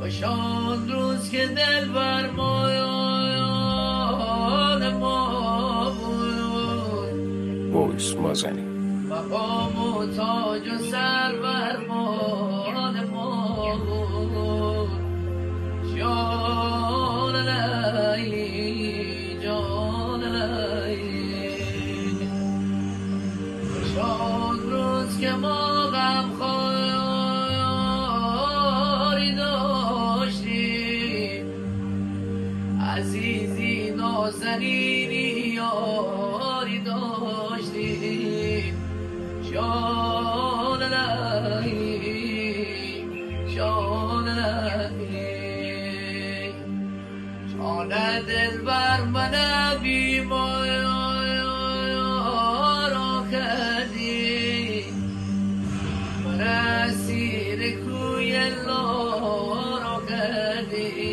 کاشان روز که دل بر مایان ما بود، بوس مازنی مقام و تاج و سرورمان ما بود. جان لیلی جان لیلی، کاشان روز که ما غمخواری داشتیم، عزیزی نازنینی یاری داشتیم. جان لیلی جان لیلی، جان دل بر من بیمار کردی، من اسیر کوی لارا کردی.